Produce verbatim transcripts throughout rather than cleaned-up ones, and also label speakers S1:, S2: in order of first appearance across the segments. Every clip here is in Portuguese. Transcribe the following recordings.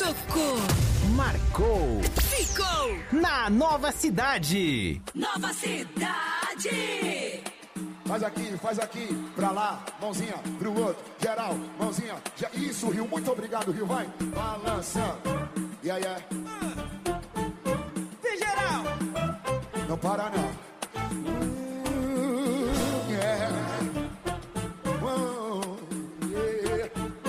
S1: Tocou.
S2: Marcou.
S1: Ficou.
S2: Na Nova Cidade.
S1: Nova Cidade.
S3: Faz aqui, faz aqui, pra lá, mãozinha pro outro, geral, mãozinha, já, isso, Rio, muito obrigado, Rio, vai, balançando, e aí é,
S2: Vem geral,
S3: não para não, uh, yeah. Uh, yeah.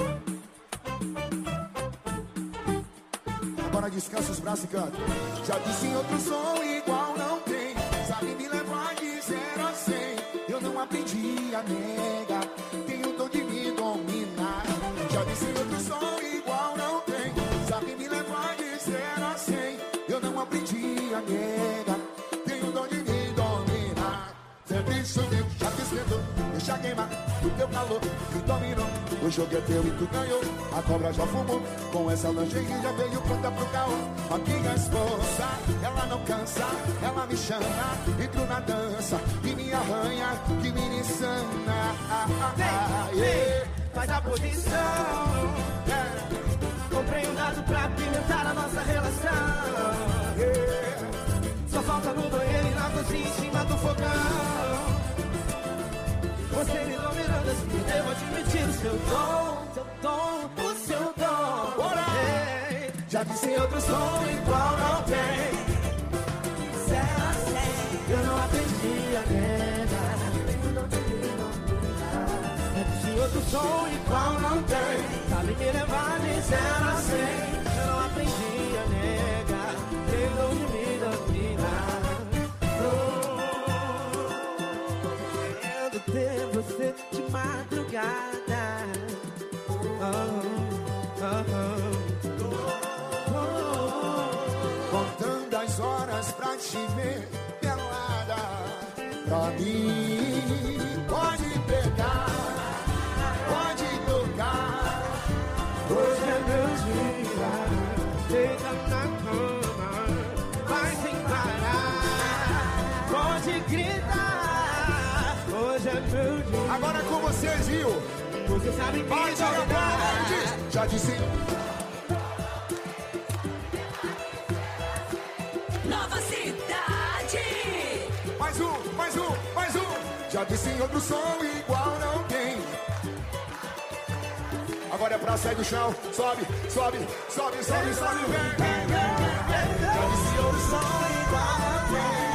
S3: Agora descansa os braços e canta, já disse em outro som igual não tem, sabe me levar de zero a cem. Eu não aprendi a negar, tenho dom de me dominar. Já disse outro som igual não tem, sabe me levar de zero a cem. Eu não aprendi a negar, tenho dom de me dominar. Sempre subiu, já te esquentou, deixa queimar do teu calor que dominou. O jogo é teu e tu ganhou, a cobra já fumou. Com essa lingerie já veio pronta pro caô. A minha esposa, ela não cansa, ela me chama, entro na dança e me arranha, que me insana. Ah, ah, ah, yeah.
S4: Faz a posição, yeah. Comprei um dado pra pimentar a nossa relação, yeah. Só falta no banheiro e na cozinha em cima do fogão. Você me dominando assim, devo admitir o seu dom, seu dom, o seu dom. Bora! Hey, já disse outro som igual não tem. Será assim? Eu não aprendi a negar. Já disse outro som igual não tem. Sabe me levar de zero a cem. Eu não aprendi a negar. Tem dom de me dominar. Ter você de madrugada, oh, oh, oh,
S3: oh. Contando as horas pra te ver pelada. Pra mim pode pegar, pode tocar.
S4: Hoje é meu dia, deita na cama, vai sem parar. Pode gritar. Hoje é meu dia.
S3: Agora é com vocês, viu?
S4: Você sabe que
S3: vai jogar a bola, diz. Já disse.
S1: Nova Cidade.
S3: Mais um, mais um, mais um. Já disse em outro som igual não tem. Agora é pra sair do chão. Sobe, sobe, sobe, sobe, sobe. Vem, vem, vem. Já disse outro som igual não tem.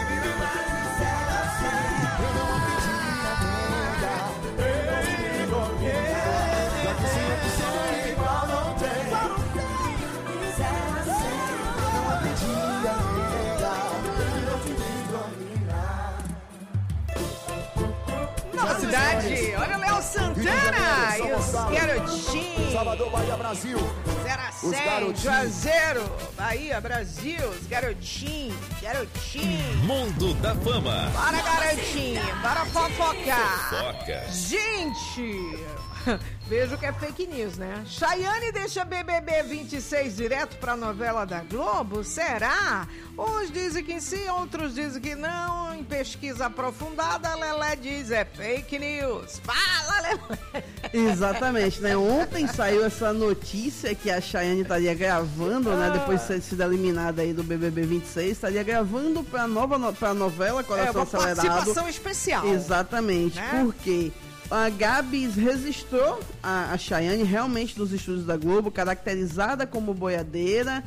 S5: Nova Cidade, olha o Léo Santana e os garotinhos.
S3: Salvador, Bahia, Brasil.
S5: zero a cem, Juazeiro, Bahia, Brasil, os garotinhos, garotinhos.
S2: Mundo da Fama.
S5: Bora, garotinho, bora fofocar.
S2: Fofoca.
S5: Gente, vejo que é fake news, né? Chayane deixa B B B vinte e seis direto pra novela da Globo? Será? Uns dizem que sim, outros dizem que não. Em pesquisa aprofundada, a Lelé diz é fake news. Fala, Lelé!
S6: Exatamente, né? Ontem saiu essa notícia que a Chayane estaria gravando, ah. né? Depois de ter sido eliminada aí do B B B vinte e seis, estaria gravando pra nova no... pra novela Coração
S5: é uma
S6: Acelerado.
S5: Participação especial.
S6: Exatamente, né? Porque a Gabs registrou a, a Chayane realmente nos estúdios da Globo, caracterizada como boiadeira,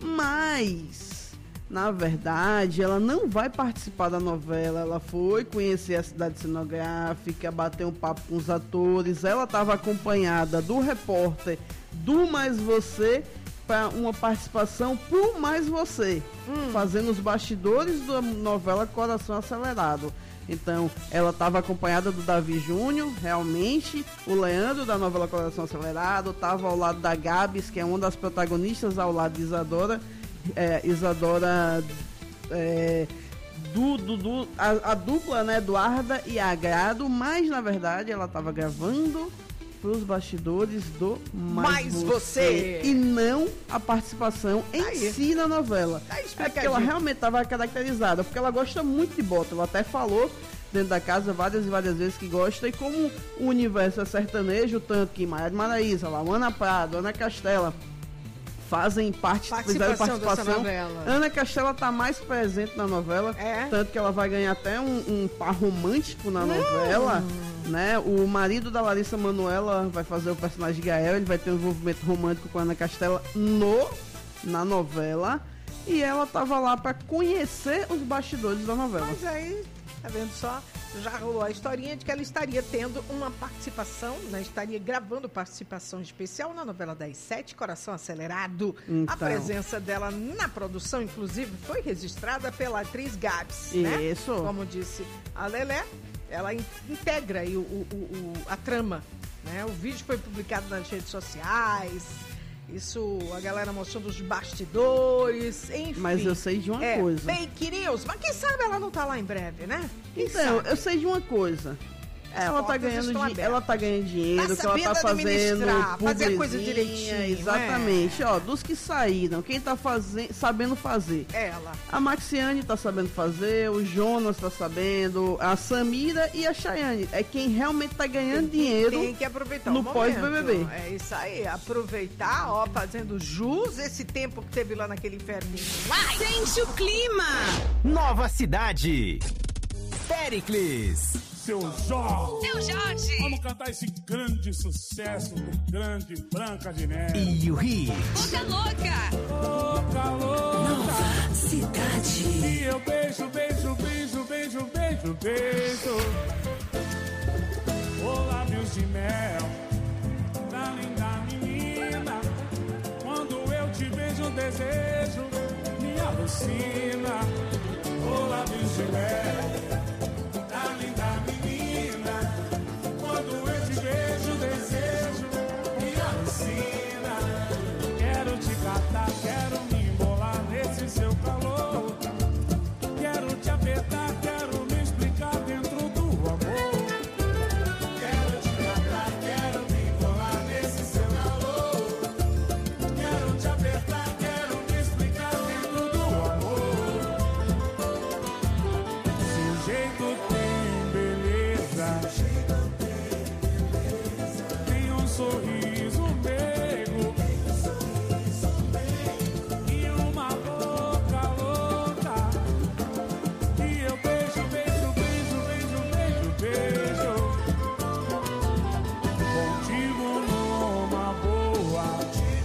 S6: mas na verdade ela não vai participar da novela. Ela foi conhecer a cidade cenográfica, bater um papo com os atores. Ela estava acompanhada do repórter do Mais Você para uma participação por Mais Você, hum. fazendo os bastidores da novela Coração Acelerado. Então, ela estava acompanhada do Davi Júnior, realmente, o Leandro da novela Coração Acelerado, estava ao lado da Gabs, que é uma das protagonistas, ao lado de Isadora, é, Isadora, é, do, do, do, a, a dupla, né, Eduarda e Agrado, mas, na verdade, ela estava gravando para os bastidores do Mais, Mais Você, Você e não a participação em Aí. si na novela. É porque ela realmente estava caracterizada, porque ela gosta muito de bota. Ela até falou dentro da casa várias e várias vezes que gosta, e como o universo é sertanejo, tanto que Maria de Maraíza, Lauana Prado, Ana Castela fazem parte,
S5: Participação
S6: fizeram participação.
S5: dessa novela.
S6: Ana Castela tá mais presente na novela,
S5: É?
S6: tanto que ela vai ganhar até um, um par romântico na novela, né? O marido da Larissa Manoela vai fazer o personagem de Gael, ele vai ter um envolvimento romântico com a Ana Castela no, na novela, e ela tava lá para conhecer os bastidores da novela.
S5: Mas aí, tá vendo só? Já rolou a historinha de que ela estaria tendo uma participação, né? Estaria gravando participação especial na novela das sete, Coração Acelerado.
S6: Então.
S5: A presença dela na produção, inclusive, foi registrada pela atriz Gabs, né?
S6: Isso.
S5: Como disse a Lelé, ela in- integra aí o, o- o- a trama, né? O vídeo foi publicado nas redes sociais, isso, a galera mostrando os bastidores, enfim.
S6: Mas eu sei de uma
S5: é,
S6: coisa.
S5: fake news, mas quem sabe ela não tá lá em breve, né? Quem
S6: Então,
S5: sabe?
S6: eu sei de uma coisa. Ela tá,
S5: portas
S6: ganhando
S5: estão
S6: di-
S5: abertas.
S6: ela tá ganhando dinheiro,
S5: Tá
S6: que ela tá
S5: sabendo
S6: fazendo
S5: administrar, fazer a coisa
S6: publizinha,
S5: direitinho,
S6: exatamente. Ó, dos que saíram, quem tá fazendo, sabendo fazer?
S5: Ela.
S6: A Maxiane tá sabendo fazer, o Jonas tá sabendo, a Samira e a Chayane. É quem realmente tá ganhando dinheiro.
S5: Tem que aproveitar
S6: no
S5: o momento.
S6: pós-B B B.
S5: É isso aí, aproveitar, ó, fazendo jus esse tempo que teve lá naquele inferninho.
S1: Vai! Sente o clima!
S2: Nova Cidade. Péricles.
S7: Seu Jó!
S1: Seu Jorge!
S7: Vamos cantar esse grande sucesso do grande Branca de Neve.
S2: E o Rio.
S1: Boca louca!
S7: Louca, louca!
S1: Cidade!
S7: E eu beijo, beijo, beijo, beijo, beijo, beijo. Ô lábios de mel da linda menina. Quando eu te vejo, o desejo me alucina. Ô lábios de mel da linda menina. Quando eu te vejo, o desejo me alucina. Quero te catar, quero me embolar nesse seu calor. Quero te apertar, quero me explicar dentro do amor. Quero te catar, quero me embolar nesse seu calor. Quero te apertar, quero me explicar dentro do amor. Seu jeito tem beleza, tem um sorriso meigo e uma boca louca. E eu beijo, beijo, beijo, beijo, beijo, beijo. Contigo numa boa,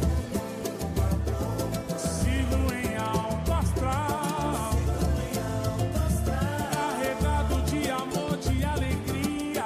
S7: sigo em alto astral, carregado de amor, de alegria.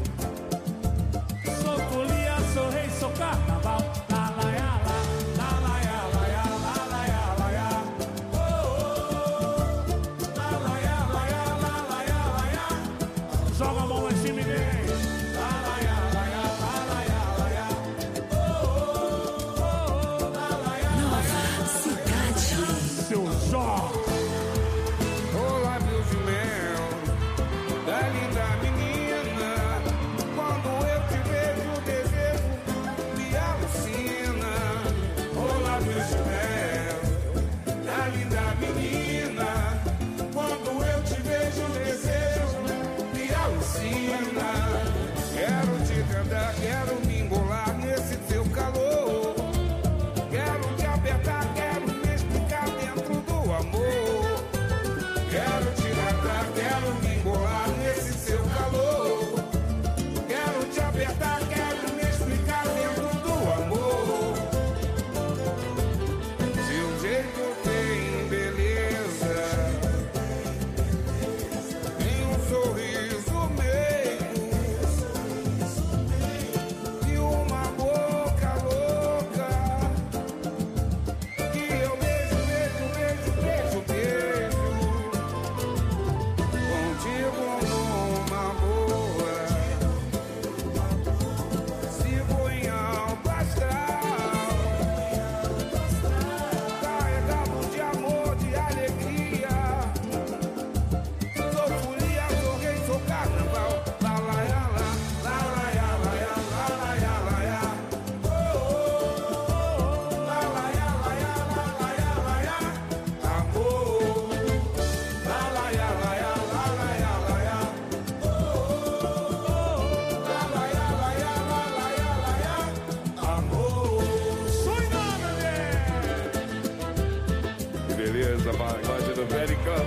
S7: Sou folia, sou rei, sou carnaval. La la ya la, la la ya la ya, la la ya la ya. Oh, oh, la la ya la ya, la la ya la ya. Joga a mão lá em cima e vem. La la ya la ya, la la ya la ya. Oh, oh, oh, la la ya la ya.
S1: Cidade!
S7: Seu Jó.
S8: Ô lábios de mel da linda menina. Quando eu te vejo, o desejo me alucina. Ô lábios de mel da linda menina. Quando eu te vejo, o desejo me alucina. Quero te cantar, quero me embolar nesse teu calor. Quero te apertar, quero me explicar dentro do amor. Quero te matar, quero me embolar nesse seu calor. Quero te apertar, quero me explicar dentro do amor. Seu jeito tem beleza, essa pagode do Pericão.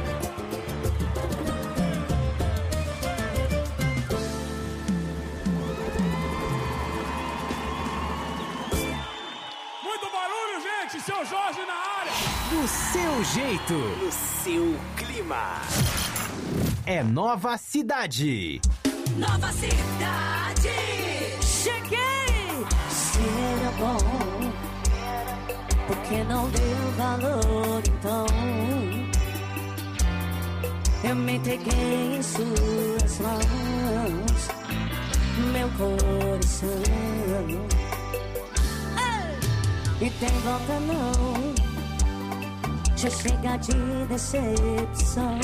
S7: Muito barulho, gente! Seu Jorge na área!
S2: Do seu jeito, no seu clima. É Nova Cidade.
S1: Nova Cidade. Cheguei.
S9: Se era bom, porque não deu valor então? Eu me entreguei em suas mãos, meu coração. E tem volta não, já chega de decepção.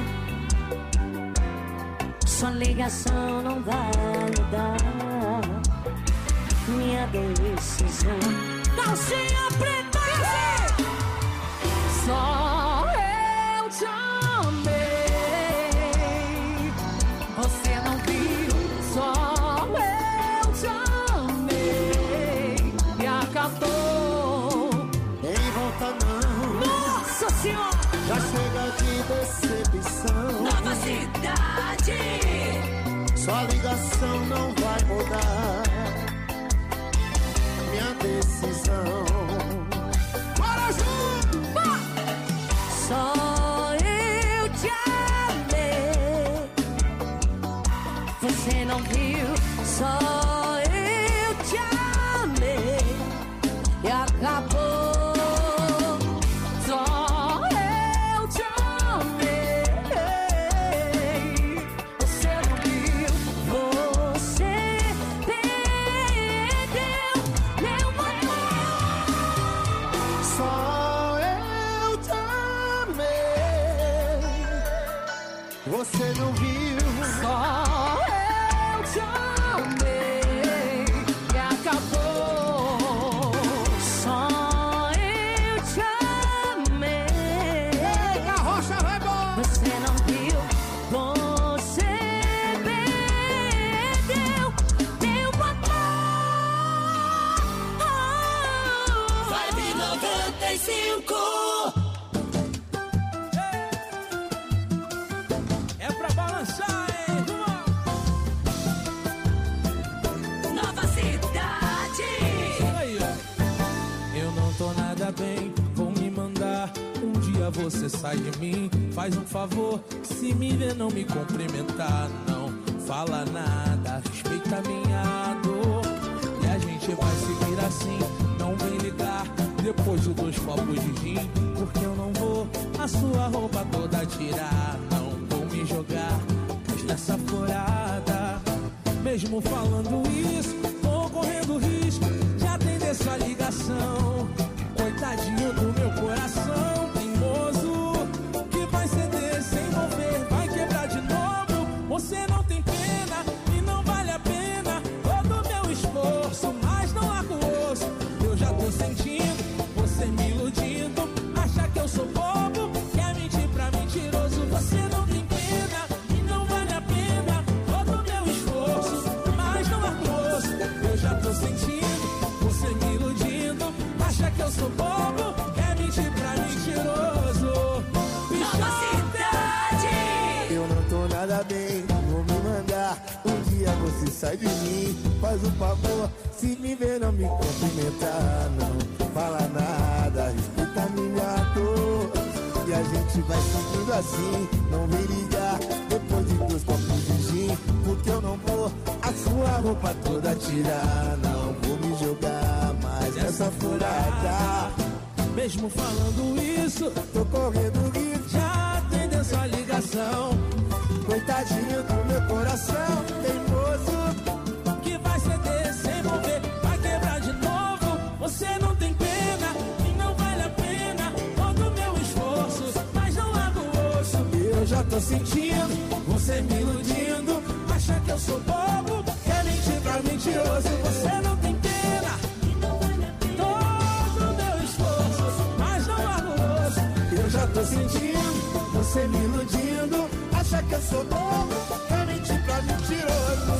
S9: Sua ligação não vai mudar minha decisão. Calcinha preta, só eu te amei. Você não viu, só eu te amei. E acabou.
S3: Tem volta não.
S9: Nossa Senhora!
S3: Já chega de decepção.
S1: Nova Cidade.
S3: Sua ligação não vai mudar minha decisão.
S9: Bora junto! Só eu te amei. Você não viu? Só eu te amei. E acabou. Só eu te amei. Você não viu? Você perdeu meu amor.
S3: Só eu te amei. Você não viu?
S9: Só eu te amei. E acabou. Só eu te amei.
S3: A rocha vai embora.
S9: Você não viu? Você perdeu meu amor.
S1: Vibe noventa e cinco.
S7: É pra balançar, hein?
S1: Nova Cidade.
S7: Aí, ó. Eu não tô nada bem, vou me mandar. Um dia você sai de mim, faz um favor. Se me ver, não me cumprimentar, não fala nada, respeita minha dor. E a gente vai seguir assim, não vem ligar depois de dois copos de gin. Porque eu não vou a sua roupa toda tirar, não vou me jogar nessa furada. Mesmo falando isso, tô correndo risco de atender sua ligação. Coitadinho do meu coração teimoso, que vai ceder sem mover, vai quebrar de novo. Você não tem pena e não vale a pena todo o meu esforço, mas não largo o osso. Eu já tô sentindo você me iludindo, acha que eu sou bobo, quer mentir pra mentiroso. Você não tem pena e não vale a pena todo o meu esforço, mas não largo o osso. Eu já tô sentindo você me iludindo, acha que eu sou bobo, quer mentir pra mentiroso.
S1: Nova Cidade.
S3: Eu não tô nada bem, vou me mandar. Um dia você sai de mim, faz um favor. Se me ver, não me cumprimentar, não fala nada, respeita minha dor. E a gente vai seguindo assim, não vem ligar depois de dois copos de gin. Porque eu não vou a sua roupa toda tirar, não vou me jogar mais nessa furada.
S7: Mesmo falando isso,
S3: Tô correndo risco,
S7: já atendeu sua ligação.
S3: coitadinho do meu coração teimoso.
S7: Que vai ceder sem mover, vai quebrar de novo. Você não tem pena e não vale a pena todo o meu esforço, mas não largo o osso.
S3: Eu já tô sentindo
S7: Você me iludindo, acha que eu sou bobo, quer mentir pra mentiroso. Você não tem pena e não vale a pena todo o meu esforço, mas não largo o osso.
S3: Eu já tô sentindo você me iludindo, acha que eu sou bobo, quer mentir pra mentiroso.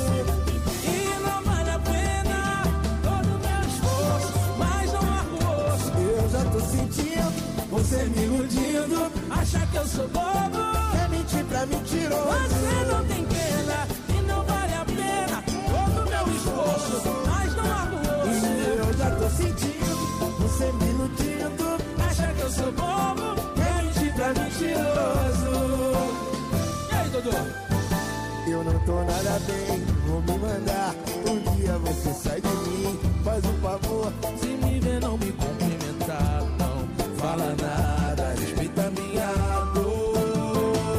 S7: E não vale a pena todo o meu esforço, mas não largo o osso.
S3: Eu já tô sentindo
S4: Você me iludindo, acha que eu sou bobo.
S3: É mentir pra mentiroso.
S4: Você não tem pena e não vale a pena todo o meu esforço, mas não há gosto.
S3: E eu já tô sentindo, você me iludindo.
S4: Acha que eu sou bobo, é mentir pra mentiroso. E aí, Dodô?
S3: Eu não tô nada bem, vou me mandar. Um dia você sai de mim, faz um favor.
S4: Se me ver não me cumprimentar, não fala nada, respeita minha dor.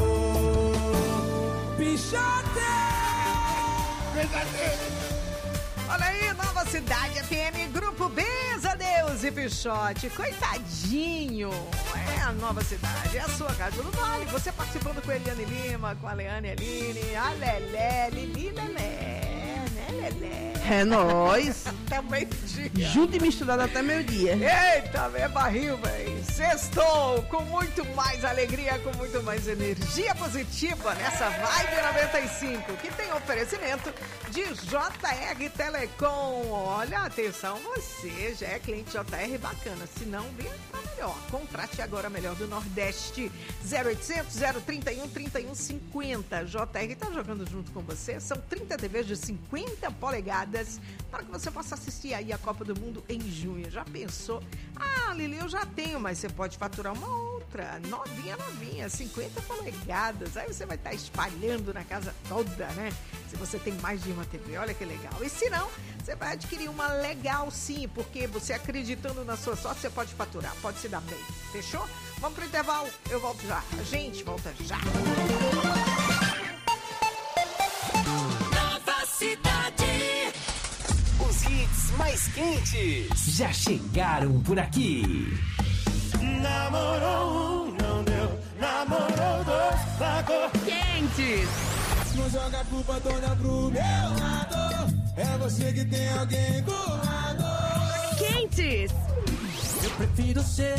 S4: Pichote!
S5: Olha aí, Nova Cidade F M, Grupo Bezadeus e Pichote. Coitadinho. É a Nova Cidade, é a sua Casa do Vale. Você participando com a Eliane Lima, com a Leane Aline, a Lelé, Lili Lelé, né, Lelé?
S6: É nóis.
S5: Até meio-dia.
S6: Junto e misturado até meio-dia.
S5: Eita, é barril, véi. Sextou com muito mais alegria, com muito mais energia positiva nessa Vibe noventa e cinco, que tem oferecimento de J R Telecom. Olha, atenção, você já é cliente J R bacana, se não, vem pra melhor. Contrate agora melhor do Nordeste. zero oitocentos, zero trinta e um, trinta e um cinquenta. J R tá jogando junto com você. São trinta T Vs de cinquenta polegadas para que você possa assistir aí a Copa do Mundo em junho. Já pensou? Ah, Lili, eu já tenho, mas você pode faturar uma outra. Novinha, novinha, cinquenta polegadas. Aí você vai estar espalhando na casa toda, né? Se você tem mais de uma T V, olha que legal. E se não, você vai adquirir uma legal sim, porque você acreditando na sua sorte, você pode faturar, pode se dar bem. Fechou? Vamos pro intervalo, eu volto já. A gente volta já.
S1: Nova Cidade.
S2: Os hits mais quentes já chegaram por aqui.
S4: Namorou um, não deu. Namorou dois, largou.
S9: Quentes.
S4: Não joga a culpa toda pro meu lado. É você que tem alguém do lado.
S9: Quentes.
S4: Eu prefiro ser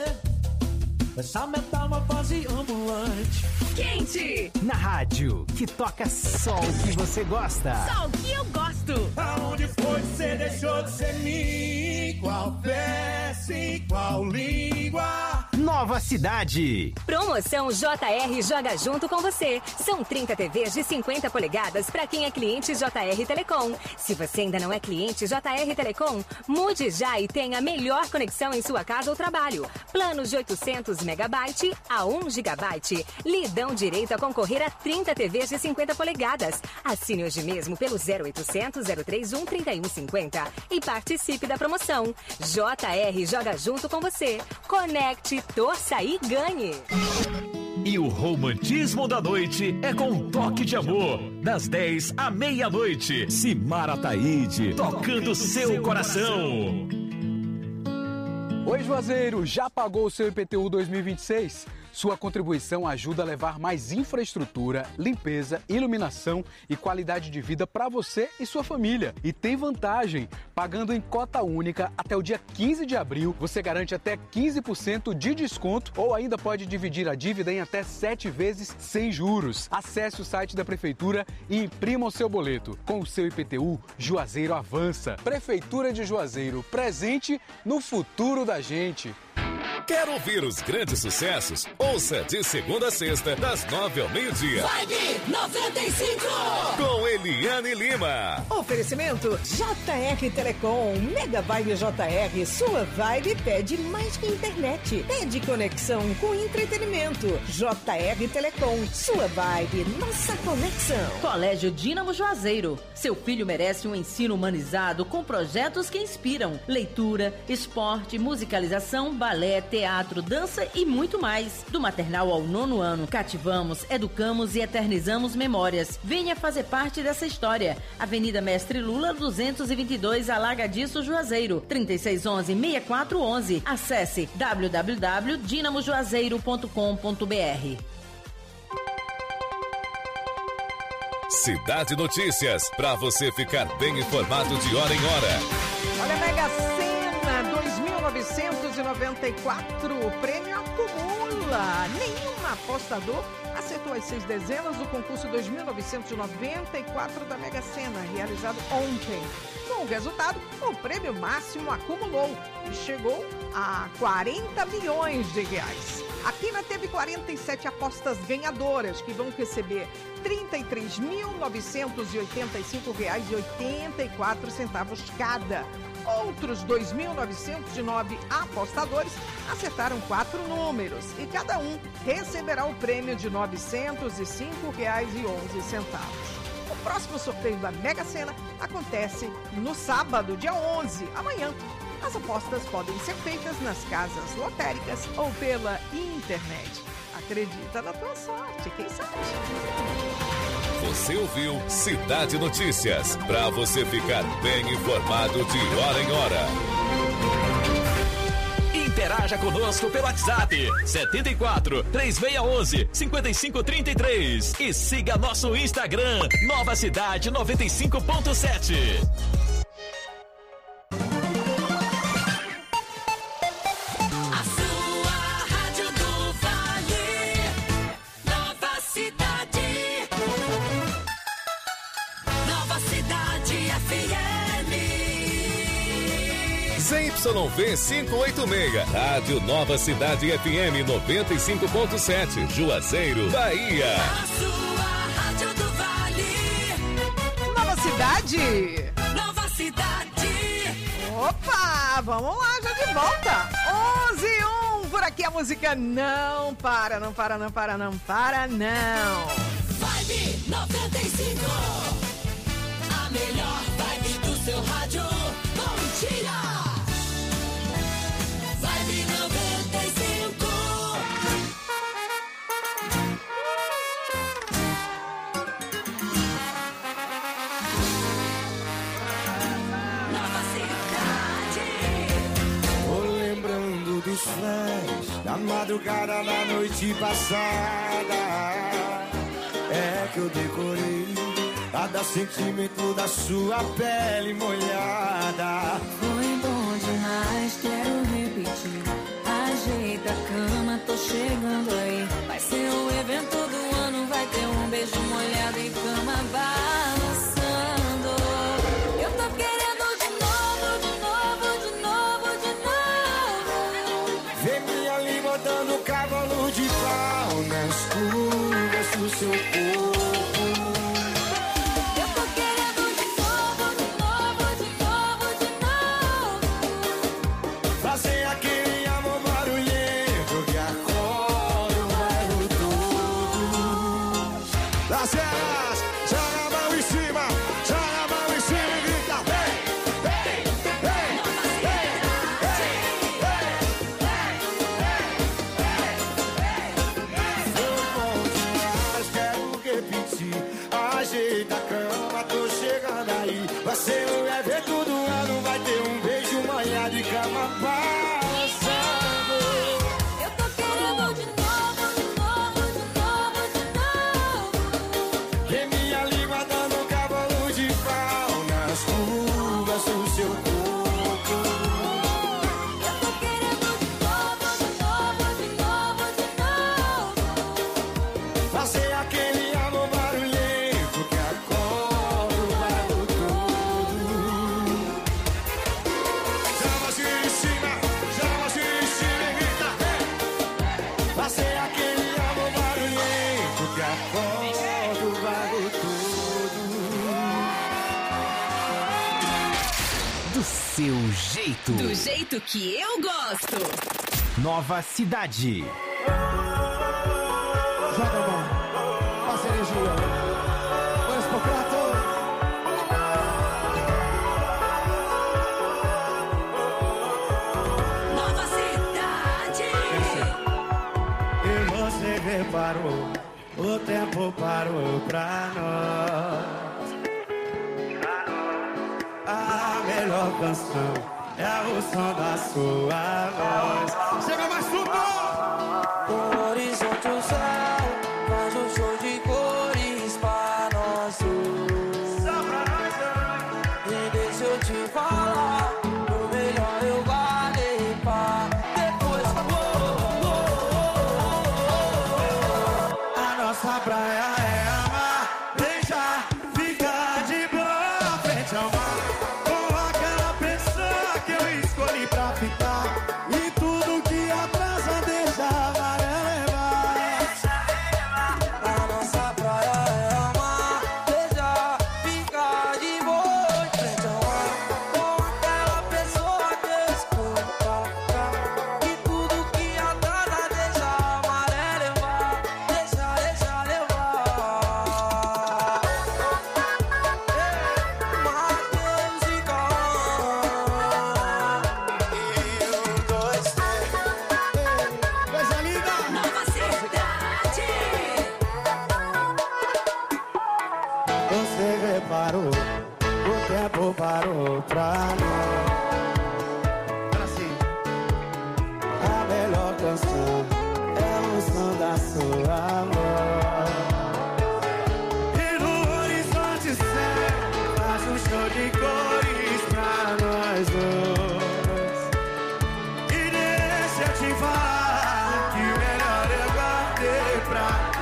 S4: essa metamorfose ambulante.
S9: Quente.
S2: Na rádio, que toca só o que você gosta.
S9: Só o que eu gosto.
S4: Aonde foi que você deixou de ser mim? Qual peça, qual língua?
S2: Nova Cidade.
S10: Promoção J R joga junto com você. São trinta T Vs de cinquenta polegadas para quem é cliente J R Telecom. Se você ainda não é cliente J R Telecom, mude já e tenha a melhor conexão em sua casa ou trabalho. Planos de oitocentos megabytes a um gigabyte lhe dão direito a concorrer a trinta T Vs de cinquenta polegadas. Assine hoje mesmo pelo zero oitocentos, zero trinta e um, trinta e um cinquenta e participe da promoção. J R joga junto com você. Conecte, torça e ganhe.
S11: E o romantismo da noite é com um toque de amor. Das dez à meia-noite. Simara Taíde, tocando seu coração.
S12: Oi, Juazeiro, já pagou o seu I P T U dois mil e vinte e seis? Sua contribuição ajuda a levar mais infraestrutura, limpeza, iluminação e qualidade de vida para você e sua família. E tem vantagem, pagando em cota única até o dia quinze de abril, você garante até quinze por cento de desconto ou ainda pode dividir a dívida em até sete vezes sem juros. Acesse o site da Prefeitura e imprima o seu boleto. Com o seu I P T U, Juazeiro avança. Prefeitura de Juazeiro, presente no futuro da gente.
S11: Quer ouvir os grandes sucessos? Ouça de segunda a sexta, das nove ao meio-dia.
S1: Vibe noventa e cinco.
S11: Com Eliane Lima.
S5: Oferecimento J R Telecom, Mega Vibe J R, sua vibe pede mais que internet. Pede conexão com entretenimento. J R Telecom, sua vibe, nossa conexão.
S13: Colégio Dínamo Juazeiro. Seu filho merece um ensino humanizado com projetos que inspiram. Leitura, esporte, musicalização, balé, teatro, dança e muito mais. Do maternal ao nono ano, cativamos, educamos e eternizamos memórias. Venha fazer parte dessa história. Avenida Mestre Lula, duzentos e vinte e dois, Alagadiço, Juazeiro. trinta e seis onze, sessenta e quatro onze. Acesse w w w ponto dinamo juazeiro ponto com ponto b r.
S11: Cidade Notícias, para você ficar bem informado de hora em hora.
S5: Olha, Mega Sena dois mil novecentos novecentos e noventa e quatro, o prêmio acumula. Nenhum apostador acertou as seis dezenas do concurso dois mil novecentos e noventa e quatro da Mega Sena, realizado ontem. Com o resultado, o prêmio máximo acumulou e chegou a quarenta milhões de reais. A Pina teve quarenta e sete apostas ganhadoras, que vão receber trinta e três mil novecentos e oitenta e cinco reais e oitenta e quatro centavos cada. Outros dois mil novecentos e nove apostadores acertaram quatro números e cada um receberá o prêmio de novecentos e cinco reais e onze centavos. O próximo sorteio da Mega Sena acontece no sábado, dia onze, amanhã. As apostas podem ser feitas nas casas lotéricas ou pela internet. Acredita na tua sorte, quem sabe?
S14: Você ouviu Cidade Notícias, para você ficar bem informado de hora em hora.
S11: Interaja conosco pelo WhatsApp setenta e quatro, três seis um um, cinco cinco três três e siga nosso Instagram Nova Cidade noventa e cinco ponto sete.
S14: Y V quinhentos e oitenta e seis, Rádio Nova Cidade F M noventa e cinco ponto sete, Juazeiro, Bahia.
S1: A sua Rádio do Vale.
S5: Nova Cidade.
S1: Nova Cidade.
S5: Opa, vamos lá, já de volta. onze e um, por aqui a música não para, não para, não para, não para, não.
S1: Vibe noventa e cinco. A melhor vibe do seu rádio. Bom dia. noventa e cinco. Nova Cidade.
S4: Tô lembrando dos flash da madrugada da noite passada. É que eu decorei cada sentimento da sua pele molhada.
S15: Foi bom demais, quero repetir. Ajeita a cama, tô chegando aí. Vai ser o evento do ano, vai ter um beijo molhado e cama balançando. Eu tô querendo de novo, de novo, de novo, de novo.
S4: Vem minha língua dando cavalo de pau nas curvas do seu corpo. Ajeita a cama, tô chegando aí. Vai ser o evento do ano, vai ter um beijo molhado e cama balançando.
S15: Eu tô querendo de novo, de novo, de novo, de novo.
S4: Vem minha língua dando cavalo de pau nas curvas do seu corpo.
S15: Eu tô querendo de novo, de novo, de novo, de novo.
S4: Fazer aquele amor barulhento que acorda o bairro todo. Chama assim em cima, chama assim em cima e grita, hey! Fazer aquele amor barulhento que acorda o bairro todo.
S2: Do seu jeito.
S9: Do jeito que eu gosto.
S2: Nova Cidade.
S3: Joga a mão, passa energia. Vamos pro prato.
S1: Nova Cidade.
S4: E você reparou, o tempo parou pra nós. A melhor canção é o som da sua voz. Chega mais fundo!
S16: No horizonte o céu faz um show de cores pra nós dois.
S4: Só pra nós dois.
S16: E deixa eu te falar, o melhor eu guardei pra pra nós. A melhor canção é o som da sua voz. E no horizonte céu faz um show de cores pra nós dois. E deixa eu te falar que o melhor eu guardei pra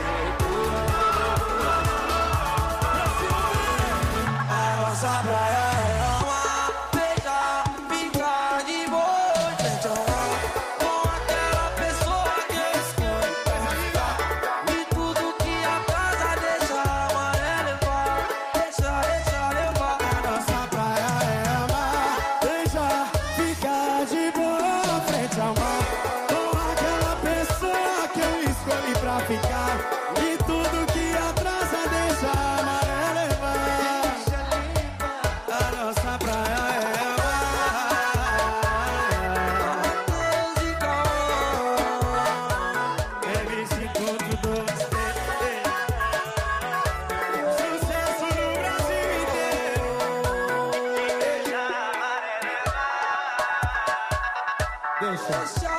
S16: a nossa praia é uma beija, fica de boa, gente, com aquela pessoa que eu escolho pra ficar. E tudo que atrasa deixa a maré levar, deixa, deixa levar. A nossa praia é uma beija, fica de boa, frente ao mar, com aquela pessoa que eu escolhi pra ficar. E tudo que atrasa deixa a maré levar. A nossa praia é uma é vinte e quatro, dois, sucesso no Brasil inteiro. Deixa.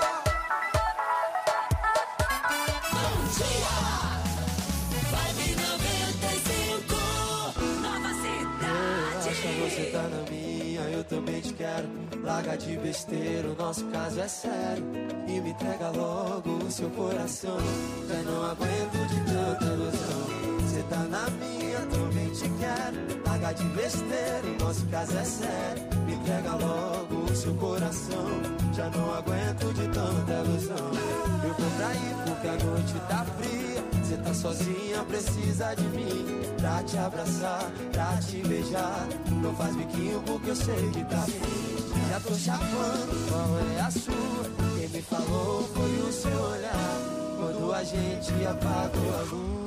S1: Bom dia! Vibe noventa e cinco, Nova
S16: Acho que
S1: Cidade.
S16: você tá na minha, eu também te quero. Larga de besteira, o nosso caso é sério. E me entrega logo o seu coração. Já não aguento de tanta ilusão. Você tá na minha, também te quero. Larga de besteira, o nosso caso é sério. Me entrega logo o seu coração. Já não aguento de tanta ilusão. Eu vou pra ir porque a noite tá fria. Você tá sozinha, precisa de mim pra te abraçar, pra te beijar. Não faz biquinho porque eu sei que tá fim. Já tô chapando, qual é a sua? Quem me falou foi o seu olhar. Quando a gente apagou a luz,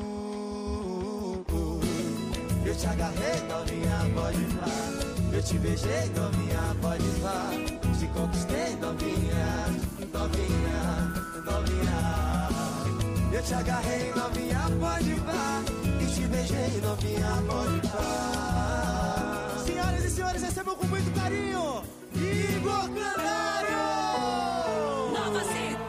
S16: eu te agarrei, novinha, pode vá. Eu te beijei, novinha, pode vá. Te conquistei, novinha, novinha, novinha. Eu te agarrei, novinha, pode vá. E te beijei, novinha, pode vá. Senhoras e senhores, recebam com muito carinho Igor Canário!
S1: Nova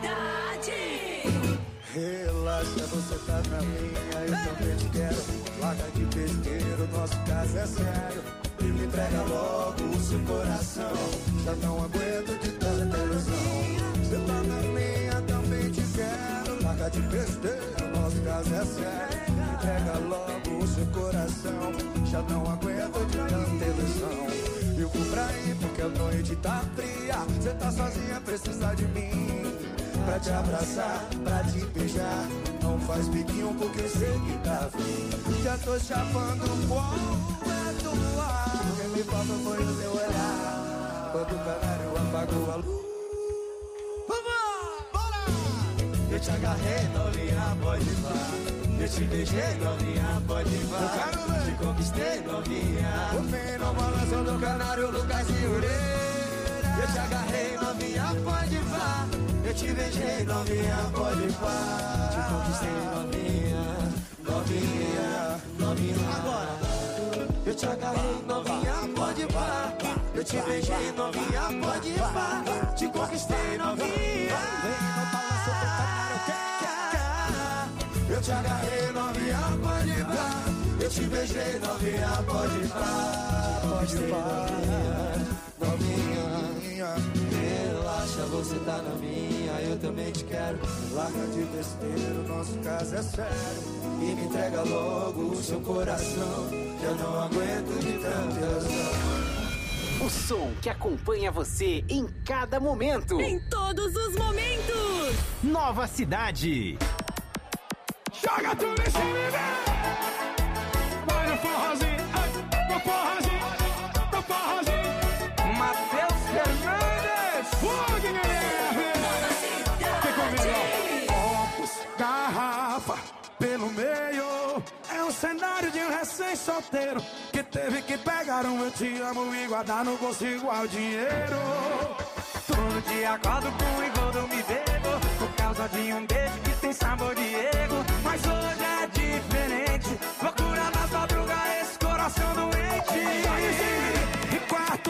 S1: Cidade.
S16: Relaxa, você tá na minha, eu também te quero. Larga de besteira, o nosso caso é sério. E me entrega logo o seu coração. Já não aguento de tanta ilusão. Você tá na minha, também te quero. Larga de besteira, o nosso caso é sério. Me entrega logo o seu coração. Já não aguento de tanta ilusão. Eu vou pra ir porque a noite tá fria. Você tá sozinha, precisa de mim pra te abraçar, pra te beijar. Não faz biquinho porque eu sei que tá fim. Já tô chapando o fogo é do ar. Quem me falta foi o seu olhar. Quando o canário apagou a luz. Vamos, bora! Eu te agarrei, novinha, pode vá. Eu te beijei, novinha, pode vá. Te conquistei, novinha. O fino balançou do canário, Lucas e Ureira. Eu te agarrei, novinha, pode vá. Eu te beijei, novinha, pode vá. Te conquistei, novinha, novinha, novinha. Agora. Eu te agarrei, novinha, pode vá. Eu te beijei, novinha, pode vá. Te conquistei, novinha. Vem no balanço do canário, que eu te agarrei, novinha, pode vá. Eu te beijei, novinha, pode vá. Pode vá, novinha. Relaxa, você tá na minha, eu também te quero. Larga de besteira, o nosso caso é sério. E me entrega logo o seu coração. Eu não aguento de tanta ilusão.
S2: O som que acompanha você em cada momento.
S9: Em todos os momentos.
S2: Nova Cidade.
S7: Joga tudo em cima, vai no forrozinho, no forrozinho, no forrozinho.
S4: Matheus Fernandes.
S7: Fogo, Guilherme. Ficou melhor.
S3: Copos, garrafa, pelo meio. É um cenário de um recém-solteiro que teve que pegar um eu te amo e guardar no bolso igual dinheiro.
S4: Todo dia acordo com engodo, me bebo por causa de um beijo que tem sabor de ego. Mas hoje é diferente. Loucura nas madrugas, esse coração doente.
S3: E quarto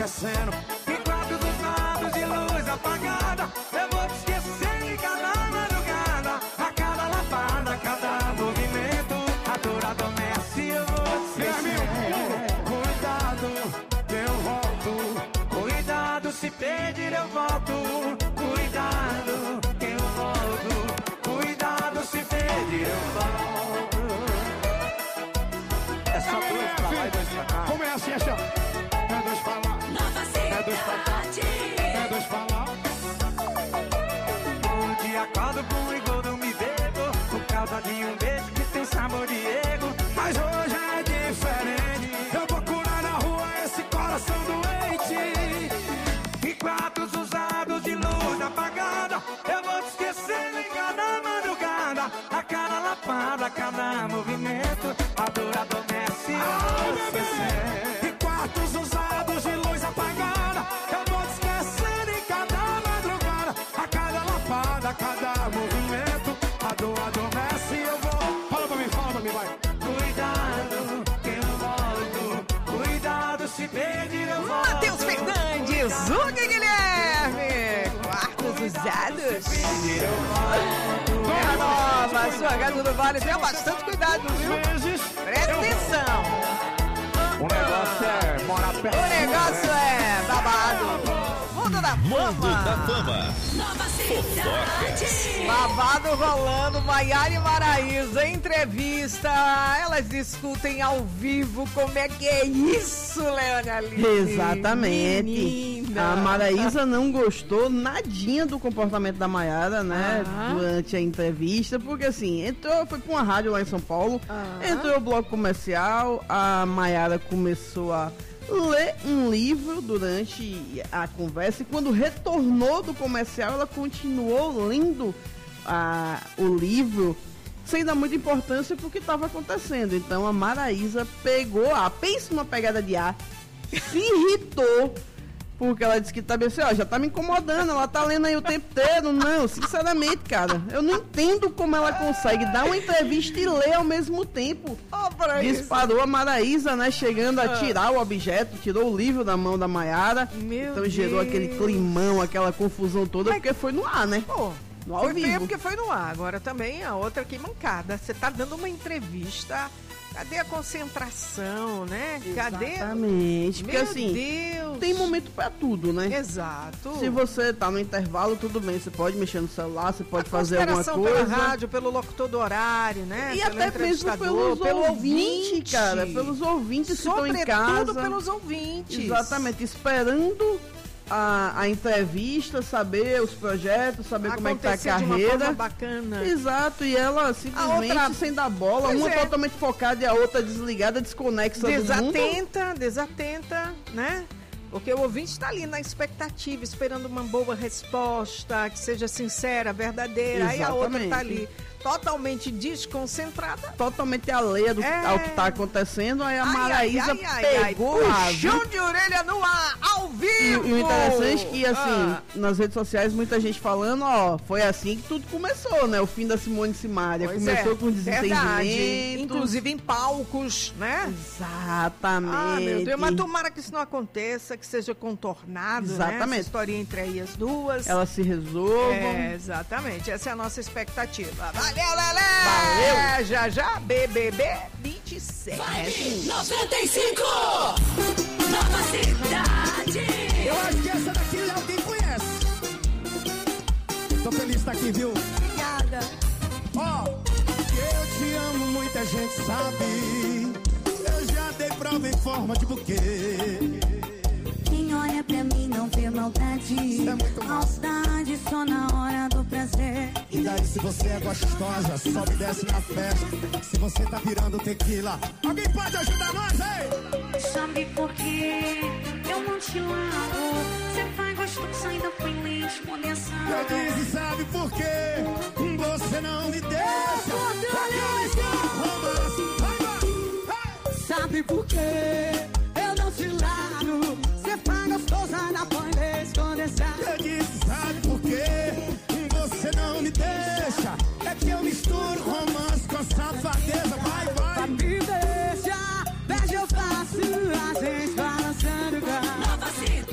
S4: esquecendo. Enquanto dos lados de luz apagada, eu vou te esquecer em cada madrugada. A cada lapada, a cada movimento, a dor adormece e eu vou te esquecer. Cuidado, eu volto. Cuidado, se pedir eu volto. Cuidado, eu volto. Cuidado, se pedir eu volto. É só dois pra lá e dois pra cá.
S3: Como é assim, assim, ó? É dois pra lá, é dois pra cá, é dois pra lá.
S4: Um dia acordo com o igual me bebo, por causa de um beijo que tem sabor de ego. Mas hoje é diferente, eu vou curar na rua esse coração doente. E quartos usados de luz apagada, eu vou te esquecer em cada madrugada. A cada lapada, a cada movimento, a dor adormece e eu vou te esquecer.
S3: E quartos usados de luz apagada, eu vou te esquecer em cada madrugada. A cada lapada, a cada movimento, a dor adormece e eu vou. Fala pra mim, fala pra mim, vai.
S4: Cuidado, que eu volto. Cuidado, se pedir eu volto.
S5: Matheus Fernandes, Hugo Guilherme, quartos usados. Terra Nova, sua casa do Vale, tenha bastante cuidado, viu? Presta atenção.
S3: O negócio é morar perto.
S5: O negócio é babado. Mundo da Fama.
S14: Mundo da Fama.
S1: Nova cidade.
S5: Babado rolando, Maiara e Maraísa, entrevista. Elas discutem ao vivo como é que é isso, Leone Aline.
S6: Exatamente.
S5: Menina.
S6: A Maraísa não gostou nadinha do comportamento da Maiara, né?
S5: Ah.
S6: Durante a entrevista, porque assim, entrou, foi pra uma rádio lá em São Paulo,
S5: Ah.
S6: entrou o bloco comercial, a Maiara começou a ler um livro durante a conversa e quando retornou do comercial, ela continuou lendo a, o livro sem dar muita importância pro que estava acontecendo. Então a Maraísa pegou a, pensa numa pegada de ar, se irritou, porque ela disse que tá bem assim, ó, já tá me incomodando, ela tá lendo aí o tempo inteiro. Não, sinceramente, cara, eu não entendo como ela consegue dar uma entrevista e ler ao mesmo tempo.
S5: Oh, pra
S6: Disparou
S5: isso.
S6: a Maraísa, né, chegando a tirar o objeto, tirou o livro da mão da Maiara.
S5: Meu
S6: Então gerou
S5: Deus.
S6: aquele climão, aquela confusão toda,
S5: Mas-
S6: porque foi no ar, né?
S5: Pô,
S6: No ao
S5: foi
S6: vivo.
S5: feio porque foi no ar. Agora também a outra que mancada. Você tá dando uma entrevista. Cadê a concentração, né? Cadê?
S6: Exatamente, porque
S5: Meu
S6: assim,
S5: Deus.
S6: tem momento pra tudo, né?
S5: Exato.
S6: Se você tá no intervalo, tudo bem, você pode mexer no celular, você pode fazer alguma
S5: Consideração
S6: coisa.
S5: pela rádio, pelo locutor do horário, né?
S6: E
S5: Pelo
S6: até mesmo
S5: entrevistador,
S6: pelos
S5: pelo
S6: ouvintes,
S5: ouvinte,
S6: cara, pelos ouvintes que estão em casa.
S5: Sobretudo pelos ouvintes.
S6: Exatamente, esperando a, a entrevista, saber os projetos, saber como é que tá a
S5: Acontecer de uma
S6: carreira.
S5: forma bacana.
S6: Exato, e ela simplesmente
S5: outra-
S6: sem dar bola,
S5: Pois
S6: uma
S5: é.
S6: totalmente focada e a outra desligada, desconexa do mundo.
S5: Desatenta, desatenta, né? Porque o ouvinte está ali na expectativa, esperando uma boa resposta, que seja sincera, verdadeira. Aí a outra está
S6: Exatamente.
S5: ali totalmente desconcentrada.
S6: Totalmente alheia do,
S5: É.
S6: ao que tá acontecendo, aí a
S5: Ai,
S6: Maraísa
S5: ai, ai, ai, ai,
S6: pegou a
S5: puxão de orelha no ar, ao
S6: E,
S5: vivo!
S6: e o interessante é que, assim,
S5: Ah.
S6: nas redes sociais, muita gente falando, ó, foi assim que tudo começou, né? O fim da Simone Simaria.
S5: Pois
S6: Começou
S5: é,
S6: com desentendimentos.
S5: verdade. Inclusive em palcos, né?
S6: Exatamente.
S5: Ah, meu Deus, mas tomara que isso não aconteça, que seja contornado, né?
S6: Exatamente.
S5: Essa historinha entre aí as duas.
S6: Elas se resolvam.
S5: É, exatamente. Essa é a nossa expectativa. Valeu, Lelé!
S6: Valeu!
S5: Já, já, B B B vinte e sete.
S1: noventa e cinco. Nova cidade.
S3: Eu acho que essa daqui alguém conhece. Tô feliz de estar aqui, viu?
S1: Obrigada.
S3: Ó, eu te amo, muita gente sabe. Eu já dei prova em forma de buquê.
S15: Quem olha pra mim não vê maldade. Maldade só na hora do prazer.
S3: E daí se você é gostosa, sobe e desce na festa. Se você tá virando tequila, alguém pode ajudar nós, ei?
S15: Sabe por quê? Eu não te largo. Você vai gostoso, ainda feliz, condensado.
S3: Eu disse, sabe por quê? Você não me deixa.
S4: Sabe por quê? Eu não te largo. Você faz gostosa na panela condensada.
S3: Eu disse, sabe por quê? Você não me deixa. É que eu misturo romance com safadeza. Vai, vai.
S4: Me deixa, beijo eu faço, a gente balançando o carro.
S1: Nova cidade.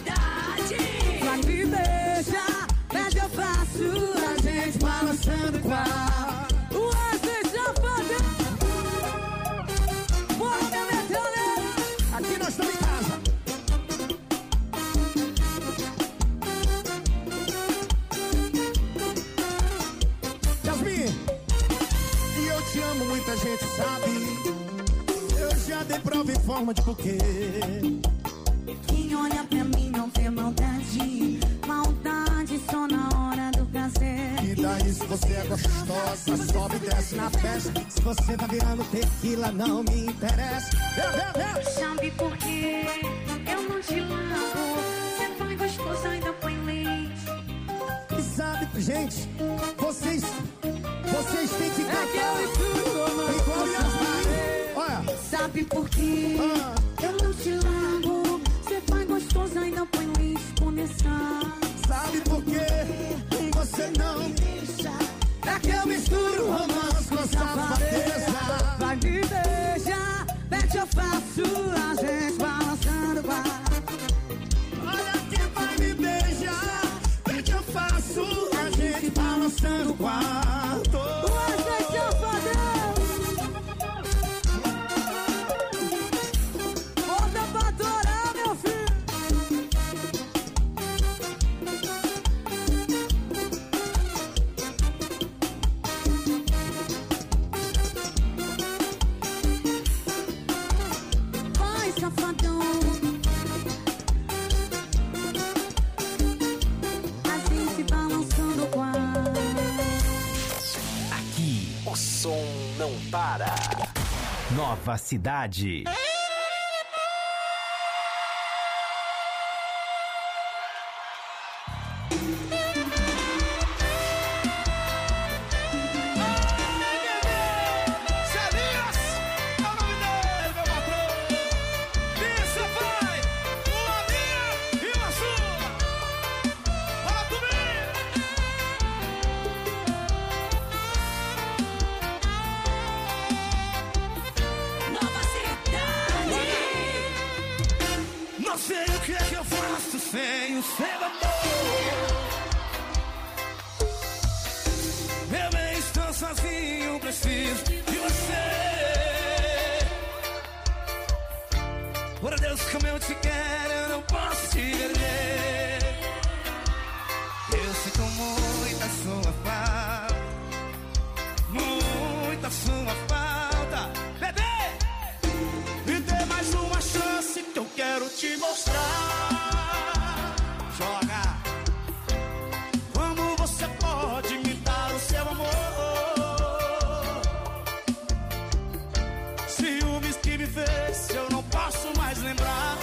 S3: tem prova em forma de buquê.
S15: Quem olha pra mim não vê maldade. Maldade só na hora do prazer.
S3: E daí se você é gostosa, sobe e desce na festa. Se você tá virando tequila, não me interessa.
S15: Sabe por quê? Eu não te largo. Você foi gostoso, ainda põe leite.
S3: E sabe, gente, vocês, vocês têm que cantar igual Yasmin. Olha.
S15: Sabe por quê? Ah. Eu não te largo. Você faz gostoso, ainda põe leite condensado.
S3: Sabe por quê? Você não me deixa. É que eu misturo romance com safadeza.
S15: Vai me beijar, pede eu faço, a gente balançando o bar.
S3: Olha quem vai me beijar, pede eu faço, a gente balançando o quarto.
S15: Você safadão. Bota pra adorar, meu filho. Vai, safadão. A gente balançando o quarto.
S2: Aqui, o som não para. Nova Cidade.
S3: Não sei o que é que eu faço sem o seu amor. Eu bem estou sozinho, preciso de você. Por Deus, como eu te quero, eu não posso te perder. Eu sinto muita sua falta, muita sua falta. Bebê, me dê mais uma chance que eu quero te mostrar. Joga. Como você pode me dar o seu amor? Ciúmes que me fez, eu não posso mais lembrar.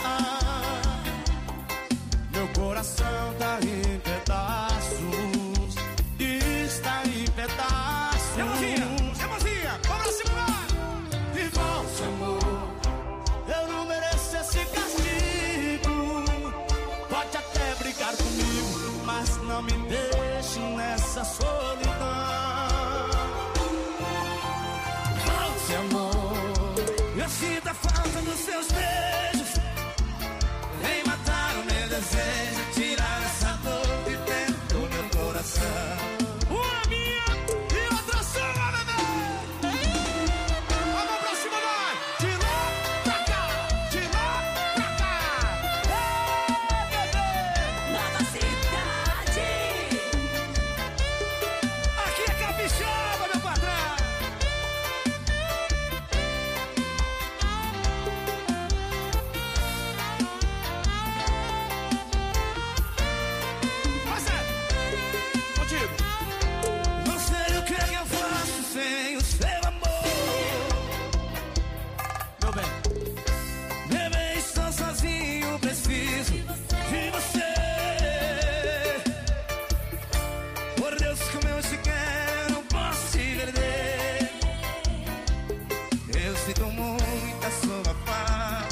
S3: Meu coração tá em pedaços, está em pedaços. Emozinha, emozinha, vamos se mudar. E volte, amor, eu não mereço esse castigo. Pode até brigar comigo, mas não me deixe nessa solidão. Volte, amor, eu sinto a falta dos seus beijos. Vem matar o meu desejo, tirar essa dor de dentro do meu coração. Uma minha e outra sua, bebê. Vamos pra cima, vai. De lá pra cá, de lá pra cá. Ei, bebê.
S1: Nova Cidade.
S3: Aqui é capixaba, meu patrão. Mas é, contigo. Não sei o que é que eu faço sem o seu amor. Meu bem, bebê, estou sozinho, preciso de você. Por Deus, como eu te quero, não posso te perder. Eu sinto muita sua falta,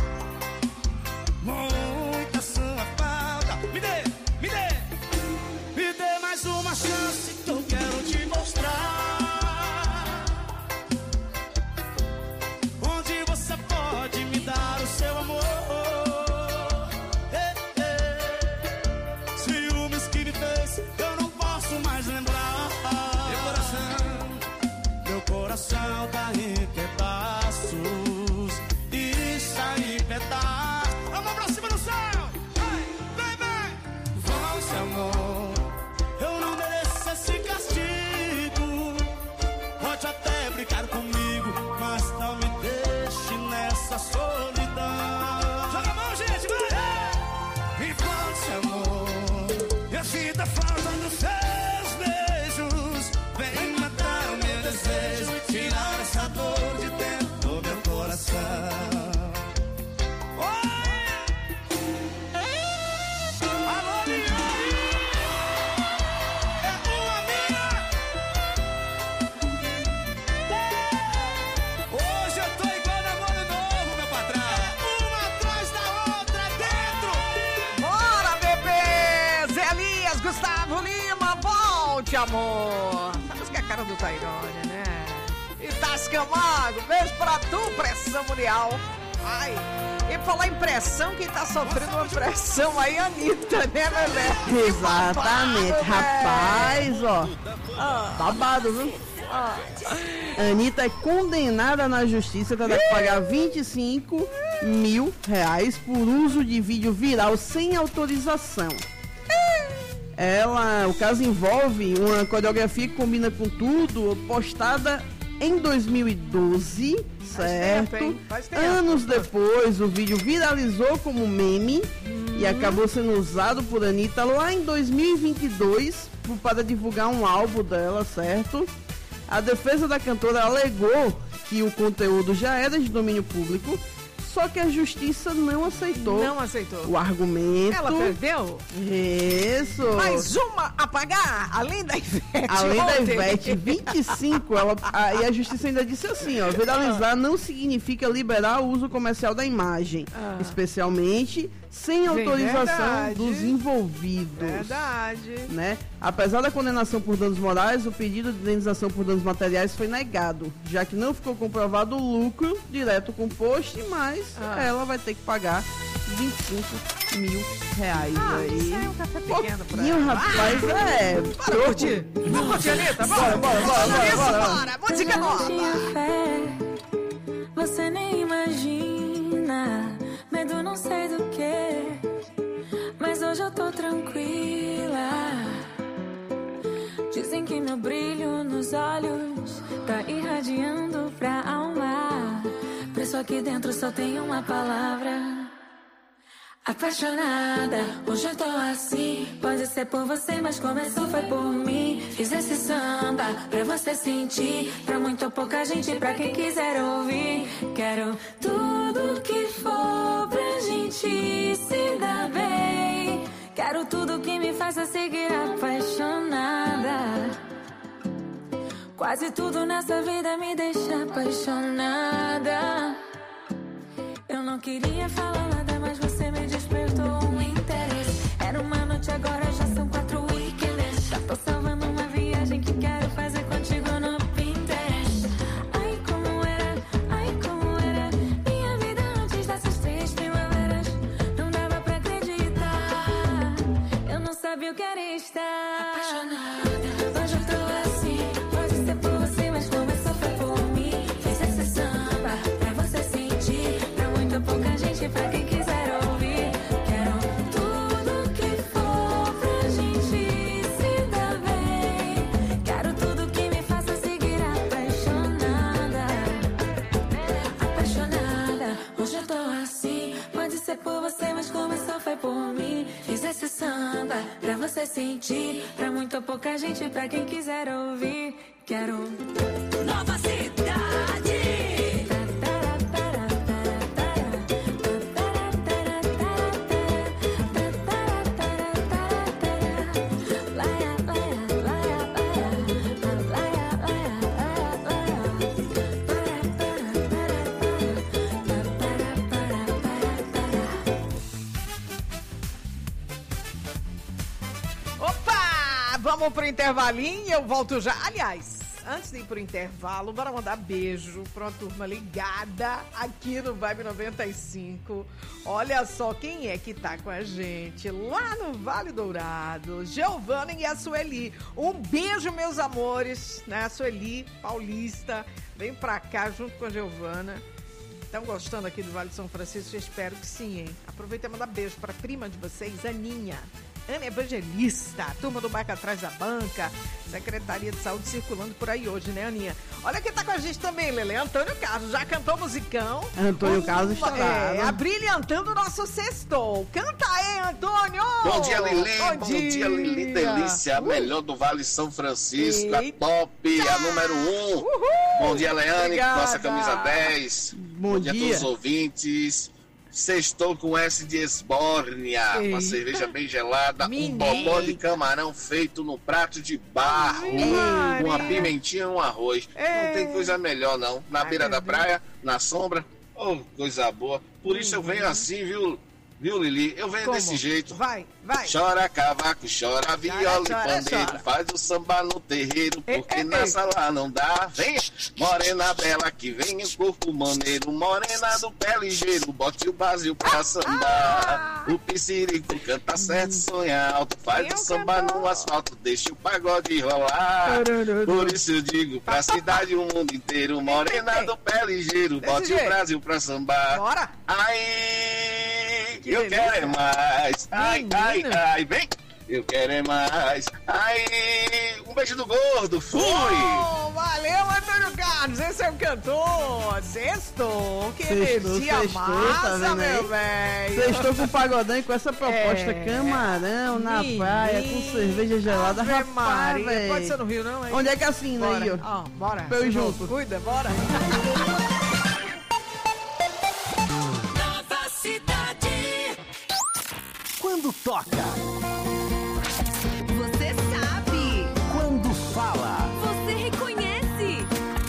S3: muita sua falta. Me dê, me dê, me dê mais uma chance que eu quero te mostrar. Onde você pode me dar o seu amor. Eh, eh. Ciúmes que me fez, eu não posso mais lembrar. Meu coração, meu coração tá em pedaços.
S5: Cante Amor. Essa música é a cara do Tairone, né? E Tassi Camargo, beijo pra tu, pressão mundial. Ai, e falar em pressão, quem tá sofrendo uma pressão aí é a Anitta, né, Bebê?
S6: Exatamente,
S5: babado,
S6: rapaz, ó.
S5: Ah.
S6: Babado, viu?
S5: Ah.
S6: Anitta é condenada na justiça, terá que pagar vinte e cinco mil reais por uso de vídeo viral sem autorização. Ela, o caso envolve uma coreografia que combina com tudo, postada em dois mil e doze, certo?
S5: Faz tempo, Faz tempo.
S6: Anos depois, o vídeo viralizou como meme hum. e acabou sendo usado por Anitta lá em dois mil e vinte e dois para divulgar um álbum dela, certo? A defesa da cantora alegou que o conteúdo já era de domínio público, só que a justiça não aceitou.
S5: Não aceitou.
S6: O argumento.
S5: Ela perdeu?
S6: Isso.
S5: Mais uma a pagar, além da Ivete.
S6: Além
S5: ontem.
S6: da Ivete, vinte e cinco. Ela, a, e a justiça ainda disse assim, ó, viralizar não significa liberar o uso comercial da imagem, ah. especialmente sem
S5: Sim,
S6: autorização
S5: verdade.
S6: dos envolvidos.
S5: Verdade.
S6: Né? Apesar da condenação por danos morais, o pedido de indenização por danos materiais foi negado, já que não ficou comprovado o lucro direto com o post, mas ah. ela vai ter que pagar vinte e cinco mil reais.
S5: Ah,
S6: aí.
S5: Isso é um café pequeno pra
S6: ela. rapaz, ah, é.
S5: Bora curtir. Vamos curtir, Anitta? Bora, bora, bora, bora, bora, bora. Música nova.
S15: Fé, você nem imagina, medo não sei do que, mas hoje eu tô tranquila. Dizem que meu brilho nos olhos tá irradiando pra alma. Preso aqui dentro só tem uma palavra: apaixonada. Hoje eu tô assim, pode ser por você, mas começou foi por mim. Fiz esse samba pra você sentir, pra muito ou pouca gente, pra quem quiser ouvir. Quero tudo que for pra gente se dar bem. Quero tudo que me faça seguir apaixonada. Quase tudo nessa vida me deixa apaixonada. Eu não queria falar nada, mas você me despertou um interesse. Era uma noite, agora já são quatro weekends. Já tô salvando uma viagem que quero fazer contigo no Pinterest. Ai, como era, ai, como era minha vida antes dessas três primaveras. Não dava pra acreditar, eu não sabia o que era estar apaixonada. Hoje eu tô assim, pode ser por você, mas começou foi por mim. Fiz esse samba pra você sentir, pra muito pouca gente, pra quem quiser ouvir. Quero tudo que for pra gente se dar bem. Quero tudo que me faça seguir apaixonada. Apaixonada, hoje eu tô assim, pode ser por você, mas começou foi por mim. Fiz esse samba pra você sentir, pra muito ou pouca gente, pra quem quiser ouvir. Quero Nova Cidade.
S5: Opa! Vamos pro intervalinho, eu volto já. Aliás, antes de ir pro intervalo, bora mandar beijo pra uma turma ligada aqui no Vibe noventa e cinco. Olha só quem é que tá com a gente lá no Vale Dourado. Giovana e a Sueli. Um beijo, meus amores, né? A Sueli, paulista, vem pra cá junto com a Giovana. Estão gostando aqui do Vale de São Francisco? Eu espero que sim, hein? Aproveita e manda beijo pra prima de vocês, Aninha. Ana Evangelista, turma do Bairro Atrás da Banca, Secretaria de Saúde circulando por aí hoje, né, Aninha? Olha quem tá com a gente também, Lele, Antônio Carlos, já cantou musicão.
S6: Antônio Carlos estourado.
S5: É, abrilhantando o nosso sextou. Canta aí, Antônio!
S17: Bom dia, Lili,
S5: bom,
S17: bom
S5: dia.
S17: dia, Lili Delícia, a melhor do Vale São Francisco,
S5: Eita.
S17: a top, a número um. Uhul. Bom dia, Leane,
S5: Obrigada.
S17: nossa camisa dez.
S6: Bom,
S17: Bom dia a
S6: dia.
S17: todos os ouvintes. Sextou com S de Esbórnia, uma cerveja bem gelada,
S5: Menino.
S17: um bobó de camarão feito no prato de barro,
S5: Maria.
S17: uma pimentinha e um arroz.
S5: Ei.
S17: Não tem coisa melhor não. Na
S5: Ai,
S17: beira da
S5: meu Deus.
S17: praia, na sombra, oh, coisa boa. Por isso eu venho assim, viu, Viu, Lili? Eu venho
S5: Como?
S17: desse jeito.
S5: Vai, vai.
S17: Chora cavaco, chora viola e
S5: chora,
S17: pandeiro.
S5: chora.
S17: Faz o samba no terreiro,
S5: Ei,
S17: porque
S5: ei,
S17: na
S5: ei.
S17: sala não dá. Vem, morena bela que vem o corpo maneiro. Morena do pé ligeiro, bote o Brasil pra sambar. O piscirico canta certo, sonha alto. Faz o samba no asfalto, deixa o pagode rolar. Por isso eu digo pra cidade e o mundo inteiro. Morena do pé ligeiro,
S5: Desse
S17: bote o
S5: jeito.
S17: Brasil pra sambar.
S5: Bora.
S17: Aí,
S5: Que
S17: eu
S5: delícia.
S17: quero é mais. Ai, ai,
S5: Menina.
S17: ai, vem. Eu quero é mais. Ai, um beijo do gordo. Fui.
S5: Oh, valeu, Antônio Carlos. Esse é o cantor. Sextou. Que
S6: Sextou,
S5: energia
S6: sextou, tá
S5: massa,
S6: vendo aí?
S5: meu velho.
S6: Vocês com o pagodão e com essa proposta
S5: É.
S6: camarão na
S5: Menino.
S6: praia, com cerveja gelada,
S5: Ave
S6: rapaz,
S5: Maria.
S6: véi.
S5: Pode ser no Rio, não, hein?
S6: Onde é que assina
S5: Bora.
S6: aí, ó?
S5: Ó, bora.
S6: Pra eu ir
S5: Se não,
S6: junto.
S5: Cuida, bora.
S1: Nova cidade.
S2: Quando toca,
S9: Você sabe.
S2: quando fala,
S9: Você reconhece.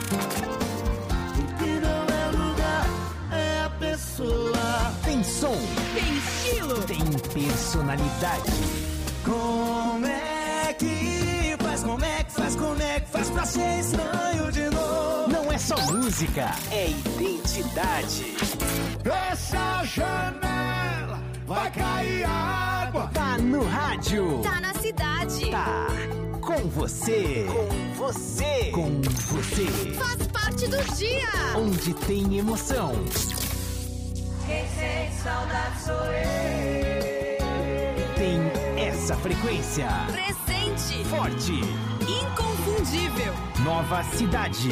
S4: Que não é lugar, é a pessoa.
S2: tem som,
S9: Tem estilo.
S2: tem personalidade.
S4: Como é que faz, como é que faz, como é que faz pra ser estranho de novo?
S2: Não é só música, é identidade.
S4: Essa janela vai cair água.
S2: Tá no rádio.
S9: Tá na cidade.
S2: Tá com você. Com você. Com você.
S9: Faz parte do dia.
S2: Onde tem emoção.
S4: Quem sente saudade sou eu.
S2: Tem essa frequência.
S9: Presente.
S2: Forte.
S9: Inconfundível.
S2: Nova cidade.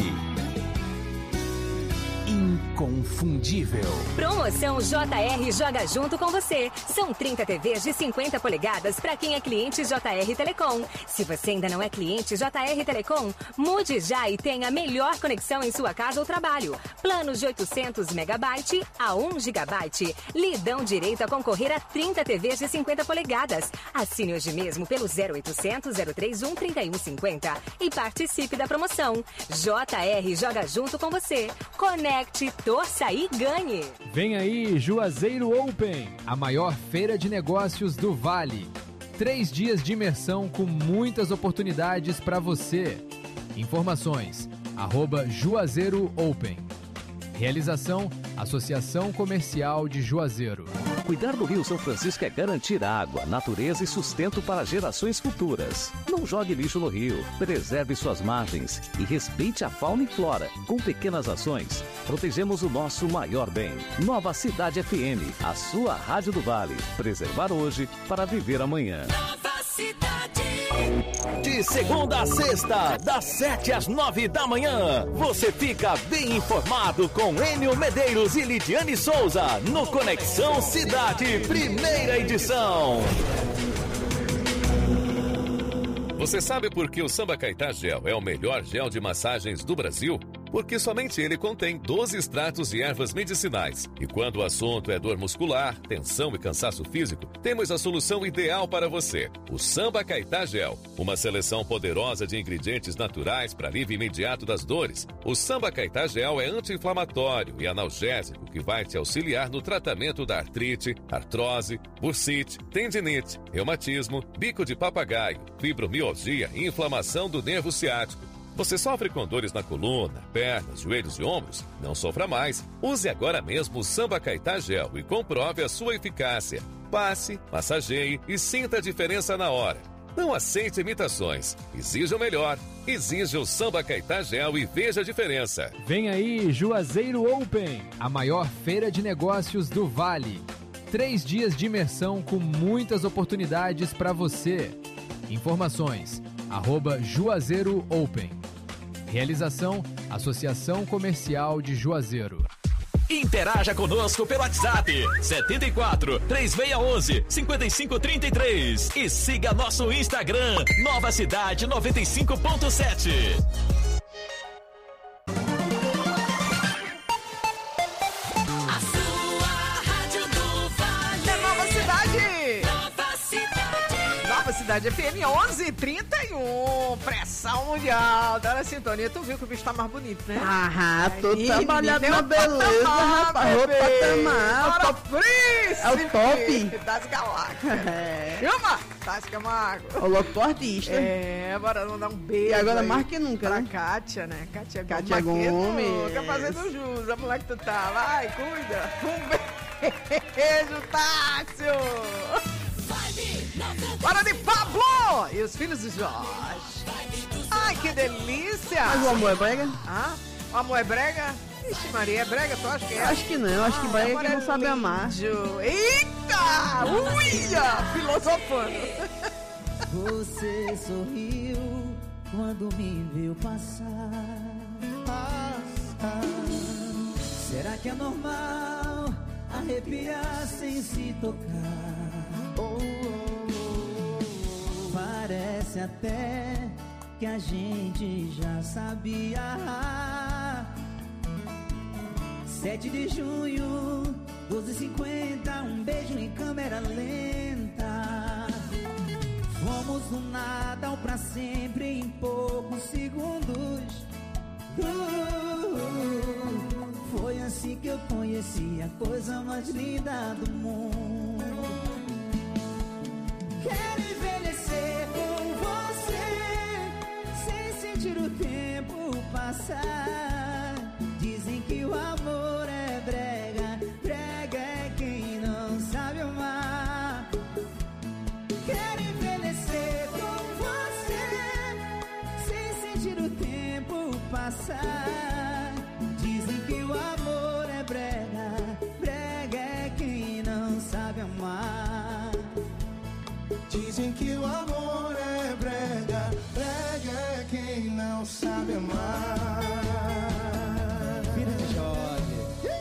S2: Inconfundível.
S10: Promoção J R joga junto com você. São trinta T Vs de cinquenta polegadas para quem é cliente J R Telecom. Se você ainda não é cliente J R Telecom, mude já e tenha a melhor conexão em sua casa ou trabalho. Planos de oitocentos megabytes a um gigabyte. Lhe dão direito a concorrer a trinta T Vs de cinquenta polegadas. Assine hoje mesmo pelo zero oitocentos, zero trinta e um, trinta e um cinquenta e participe da promoção. J R joga junto com você. Conecte, torça e ganhe.
S18: Vem aí, Juazeiro Open, a maior feira de negócios do Vale. Três dias de imersão com muitas oportunidades para você. Informações, arroba Juazeiro Open. Realização, Associação Comercial de Juazeiro.
S19: Cuidar do Rio São Francisco é garantir água, natureza e sustento para gerações futuras. Não jogue lixo no rio, preserve suas margens e respeite a fauna e flora. Com pequenas ações, protegemos o nosso maior bem. Nova Cidade F M, a sua rádio do Vale. Preservar hoje para viver amanhã.
S1: Nova cidade.
S2: De segunda a sexta, das sete às nove da manhã, você fica bem informado com Enio Medeiros e Lidiane Souza no Conexão Cidade, primeira edição.
S14: Você sabe por que o Samba Caetá Gel é o melhor gel de massagens do Brasil? Porque somente ele contém doze extratos de ervas medicinais. E quando o assunto é dor muscular, tensão e cansaço físico, temos a solução ideal para você. O Samba Caetá Gel. Uma seleção poderosa de ingredientes naturais para alívio imediato das dores. O Samba Caetá Gel é anti-inflamatório e analgésico que vai te auxiliar no tratamento da artrite, artrose, bursite, tendinite, reumatismo, bico de papagaio, fibromialgia e inflamação do nervo ciático. Você sofre com dores na coluna, pernas, joelhos e ombros? Não sofra mais. Use agora mesmo o Samba Caetá Gel e comprove a sua eficácia. Passe, massageie e sinta a diferença na hora. Não aceite imitações. Exija o melhor. Exija o Samba Caetá Gel e veja a diferença.
S18: Vem aí, Juazeiro Open, a maior feira de negócios do Vale. Três dias de imersão com muitas oportunidades para você. Informações, arroba Juazeiro Open. Realização, Associação Comercial de Juazeiro.
S11: Interaja conosco pelo WhatsApp setenta e quatro, três seis um um, cinco cinco três três e siga nosso Instagram Nova Cidade noventa e cinco ponto sete.
S1: A sua rádio do Vale.
S5: É Nova Cidade.
S1: Nova cidade.
S5: Nova Cidade F M onze e trinta e um, pressão mundial. Dá na sintonia, tu viu que o bicho tá mais bonito, né?
S6: Ah, tô
S5: Aí,
S6: trabalhando
S5: menino,
S6: na beleza,
S5: patamar,
S6: rapaz. Roupa
S5: bebê.
S6: patamar.
S5: Bora,
S6: top-
S5: príncipe
S6: É o top.
S5: das galáxias.
S6: É.
S5: Chama, Tati Camargo.
S6: O louco pro artista.
S5: É, bora mandar um beijo.
S6: E agora
S5: aí
S6: mais que nunca,
S5: pra
S6: né?
S5: Kátia, né? Kátia,
S6: Kátia
S5: Gomes.
S6: Gomes.
S5: Fica fazendo jus. A mulher que tu tá. Vai, cuida. Um beijo, Tássio. Bora de Pablo e os filhos de Jorge. Ai, que delícia.
S6: Mas o amor é brega?
S5: Ah, o amor é brega? Ixi, Maria, é brega? Tu acha que é?
S6: Acho que não, acho que brega é
S5: amor
S6: quem não
S5: é
S6: sabe amar.
S5: lindo. Eita! Uia! Filosofando.
S4: Você sorriu quando me viu passar. Passar. Será que é normal arrepiar sem se tocar? Oh, oh, oh. Parece até que a gente já sabia. Sete de junho, doze e cinquenta, um beijo em câmera lenta. Fomos do nada ao pra sempre em poucos segundos. uh, Foi assim que eu conheci a coisa mais linda do mundo. Quero envelhecer com você, sem sentir o tempo passar. Dizem que o amor é brega, brega é quem não sabe amar. Quero envelhecer com você, sem sentir o tempo passar. Dizem que o amor é brega, brega é quem não sabe amar.
S3: Dizem que o amor é brega, brega é quem não sabe amar.
S4: Filho de Jorge.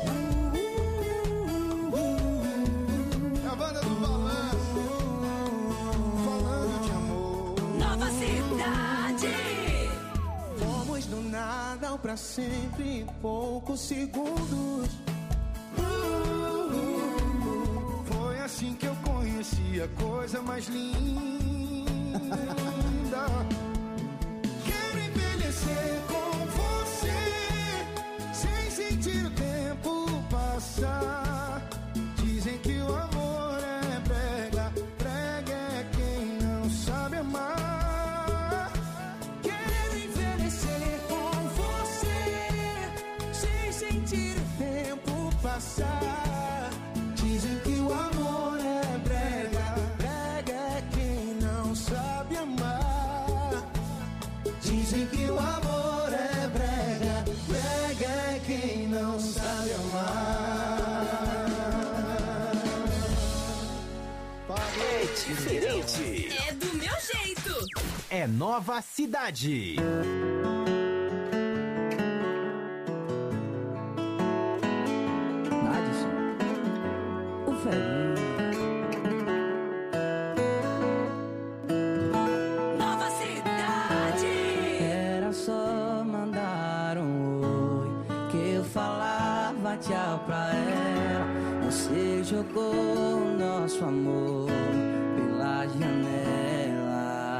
S3: É a banda do balanço, falando de amor.
S1: Nova Cidade.
S3: Fomos do nada ao pra sempre em poucos segundos. Foi assim que eu conheci a coisa mais linda. Quero envelhecer com você, sem sentir o tempo passar. Dizem que o amor é brega, brega é quem não sabe amar. Quero envelhecer com você, sem sentir o tempo passar. Dizem que o amor é brega, brega é quem não sabe amar. Dizem que o amor é brega, brega é quem não sabe amar.
S1: É diferente. É do meu jeito.
S20: É Nova Cidade.
S4: Nadson, o velhinho.
S1: Nova Cidade.
S4: Era só mandar um oi que eu falava tchau pra ela. Você jogou o nosso amor pela janela.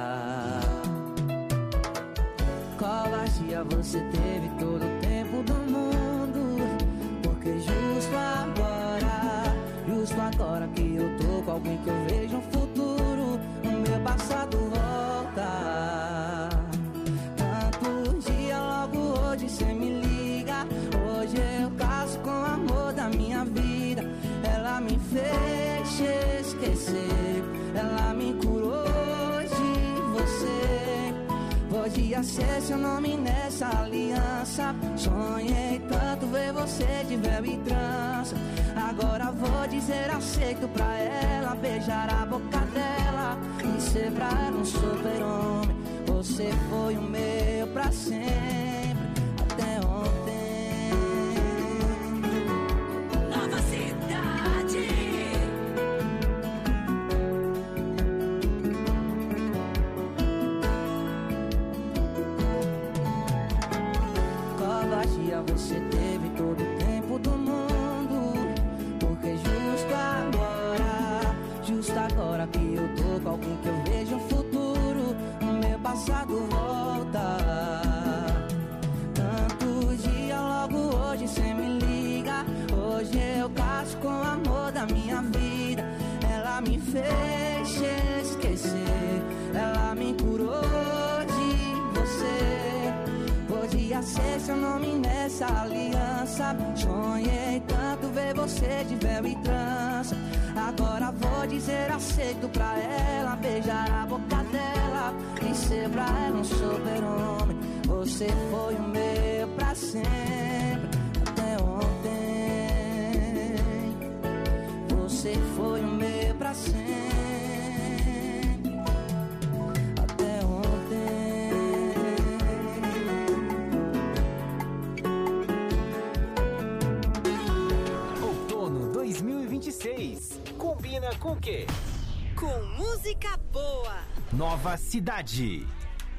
S4: Covardia, você teve todo o tempo do mundo. Porque justo agora, justo agora que eu tô com alguém que eu vejo um futuro, o meu passado volta. Tanto dia, logo hoje cê me liga. Hoje eu caso com o amor da minha vida. Ela me fez esquecer, ela me curou de você. Podia ser seu nome nessa aliança. Sonhei tanto ver você de véu e trança. Agora vou dizer aceito pra ela, beijar a boca dela e ser pra ela um super-homem. Você foi o meu pra sempre, até ontem.
S1: Nova Cidade.
S4: Covardia, você teve todo o tempo do mundo. Porque justo agora, justo agora que eu tô com alguém que eu vejo um futuro, faço com o amor da minha vida. Ela me fez esquecer, ela me curou de você. Podia ser seu nome nessa aliança. Sonhei tanto ver você de véu e trança. Agora vou dizer aceito pra ela, beijar a boca dela e ser pra ela um super-homem. Você foi o meu pra sempre, até ontem. Você foi o meu pra sempre, até ontem.
S20: Outono dois mil e vinte e seis. Combina com o quê?
S9: Com música boa.
S20: Nova Cidade.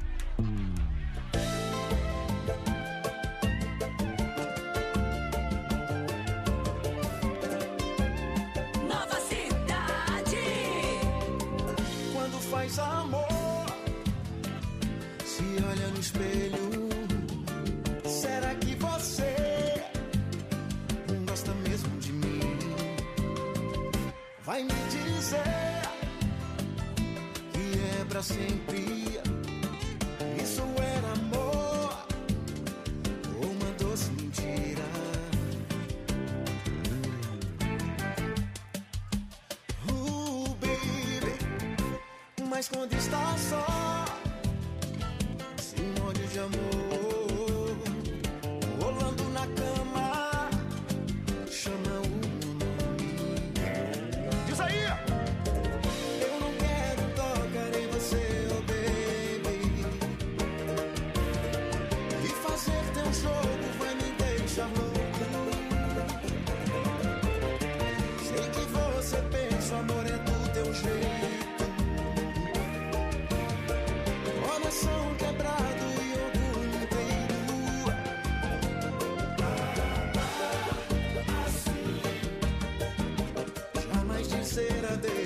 S1: Nova Cidade.
S16: Quando faz amor, se olha no espelho, será que você gosta mesmo de mim? Vai me dizer que é pra sempre. Isso era amor ou uma doce mentira? Uh, baby, mas quando está só, se molha de amor, rolando na cama, chama o meu nome. Diz aí! Eu não quero tocar em você, oh baby, e fazer teu jogo vai me deixar louco. Sei que você pensa, o amor é do teu jeito, coração quebrado e orgulho inteiro. Assim, jamais dizer adeus.